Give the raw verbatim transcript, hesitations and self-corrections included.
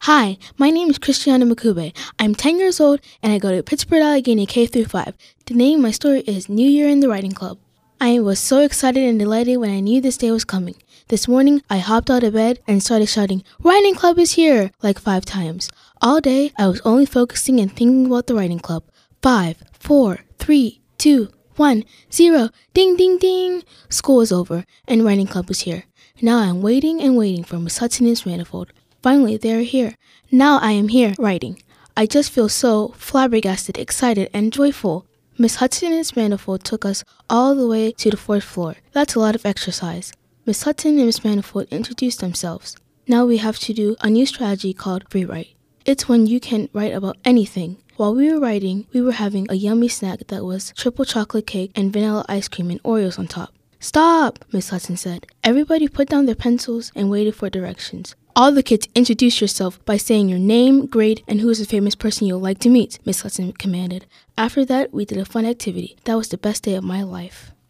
Hi, my name is Christiana Makube. I'm ten years old and I go to Pittsburgh Allegheny K through five. The name of my story is New Year in the Writing Club. I was so excited and delighted when I knew this day was coming. This morning, I hopped out of bed and started shouting, "Writing Club is here!" like five times. All day, I was only focusing and thinking about the Writing Club. Five, four, three, two, one, zero. Ding, ding, ding. School was over and Writing Club was here. Now I'm waiting and waiting for Miss Hudson and Miss Manifold. Finally, they are here. Now I am here, writing. I just feel so flabbergasted, excited, and joyful. Miss Hudson and Miss Manifold took us all the way to the fourth floor. That's a lot of exercise. Miss Hudson and Miss Manifold introduced themselves. Now we have to do a new strategy called free write. It's when you can write about anything. While we were writing, we were having a yummy snack that was triple chocolate cake and vanilla ice cream and Oreos on top. "Stop," Miss Hudson said. Everybody put down their pencils and waited for directions. "All the kids introduce yourself by saying your name, grade, and who is a famous person you'd like to meet," Miss Hudson commanded. After that, we did a fun activity. That was the best day of my life.